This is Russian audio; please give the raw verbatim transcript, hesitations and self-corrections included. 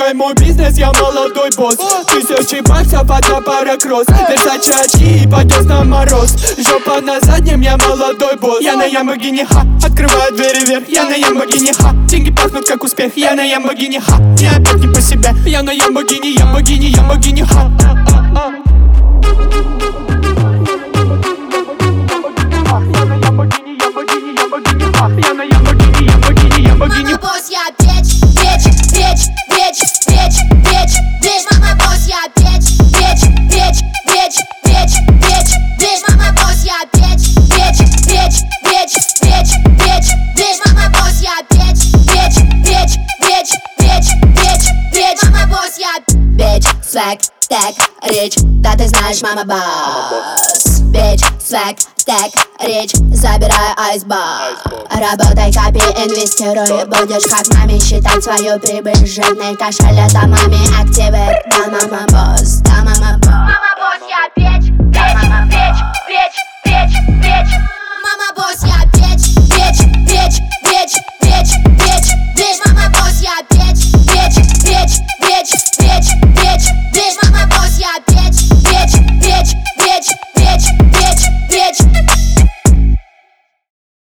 Слушай мой бизнес, я молодой босс. Тысячи баксов, одна пара кросс. Версаче очки и пойдет на мороз. Жопа на заднем, я молодой босс. Я на Lamborghini, ха, открываю двери вверх. Я на Lamborghini, ха, деньги пахнут как успех. Я на Lamborghini, ха, я опять не по себе. Я на Lamborghini, Lamborghini, Lamborghini, ха. Мама босс, я печь, печь, печь, печь, печь, печь, печь. Мама босс, я печь, печь, печь, печь, печь, печь, печь. Мама босс, я печь, печь, печь, печь, печь, печь, печь. Мама босс, я печь, печь, печь, печь, печь, печь, печь. Мама босс, я bitch, swag, tag, rich. Да ты знаешь, мама босс. Bitch, swag, tag, rich. Забираю айсбар. Работай, копи, инвестируй. Будешь как маме считать свою прибыль. Жирный кошель, это маме активы. Да, мама босс, да, мама босс. Мама босс, я печь, печь, печь, печь, печь, печь. Мама босс, я печь, печь, печь,